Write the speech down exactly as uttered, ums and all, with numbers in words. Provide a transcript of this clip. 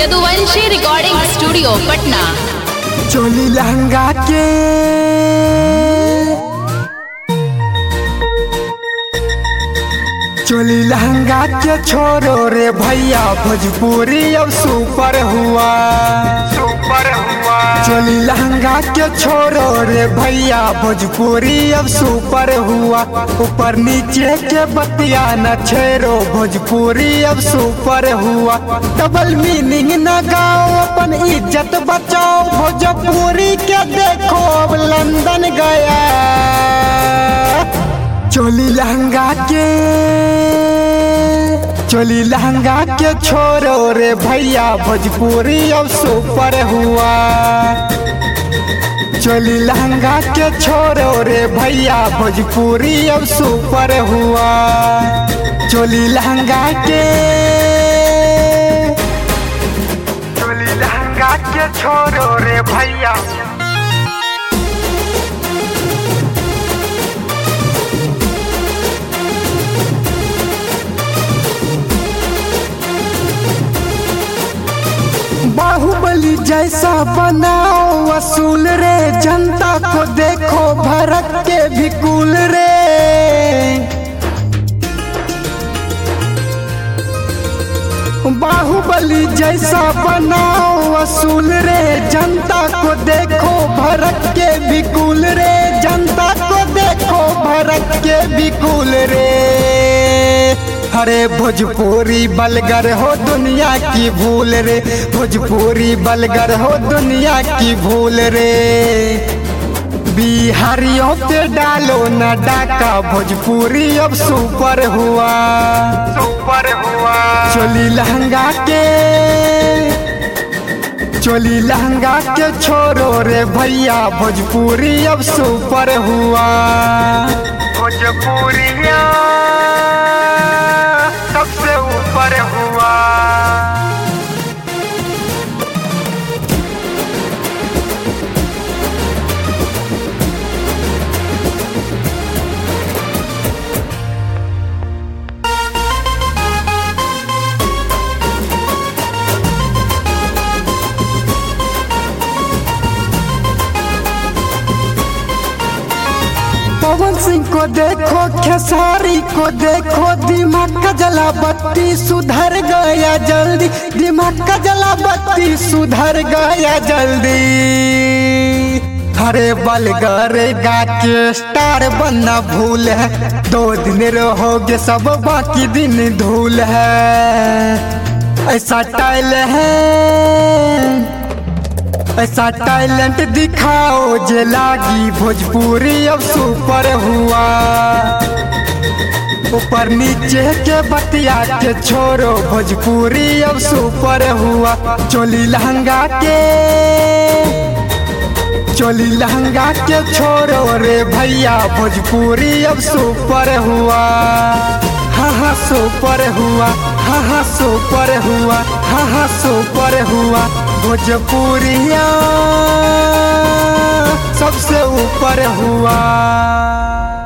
Yaduvanshi recording studio Patna. चोली लहंगा के चोली लहंगा के छोरो रे भैया, भोजपुरी अब सुपर हुआ सुपर हुआ। चोली लहंगा के छोरो रे भैया, भोजपुरी अब सुपर हुआ। ऊपर नीचे के बतिया न छेरो, भोजपुरी अब सुपर हुआ। डबल मीनिंग न गाओ, अपन इज्जत बचाओ। भोजपुरी के देखो अब लंदन गया। चोली लहंगा के चोली लहंगा के छोरो रे भैया, भोजपुरी अब सुपर हुआ। चोली लहंगा के छोरो रे भैया, भोजपुरी अब सुपर हुआ। चोली लहंगा के चोली लहंगा के छोरो रे भैया, बाहुबली जैसा बनाओ वसूल रे। जनता को देखो भरत के भी कुल रे। बाहुबली जैसा बनाओ वसूल रे। जनता को देखो भरत के भी कुल रे। जनता को देखो भरत के भी कुल रे। अरे भोजपुरी बलगर हो दुनिया की भूल रे। भोजपुरी बलगर हो दुनिया की भूल रे। बिहारियों पे डालो न डाका, भोजपुरी अब सुपर हुआ सुपर हुआ। चोली लहंगा के चोली लहंगा के छोरो रे भैया, भोजपुरी अब सुपर हुआ। भोजपुरिया सबसे ऊपर हुआ। पवन सिंह को देखो, खेसारी को देखो। दिमाग का जला बत्ती सुधर गया जल्दी। दिमाग का जला बत्ती सुधर गया जल्दी। हरे बलगर गा के स्टार बनना भूल है। दो दिन रहोगे सब, बाकी दिन धूल है। ऐसा टाइल है, ऐसा टैलेंट दिखाओ जे लागी। भोजपुरी अब सुपर हुआ। ऊपर नीचे के बतिया के छोरो, भोजपुरी अब सुपर हुआ। चोली लहंगा के चोली लहंगा के छोरो रे भैया, भोजपुरी अब सुपर हुआ। हाँ हाँ सुपर हुआ, हाँ हाँ सुपर हुआ, हाँ हाँ सुपर हुआ। भोजपुरिया सबसे ऊपर हुआ।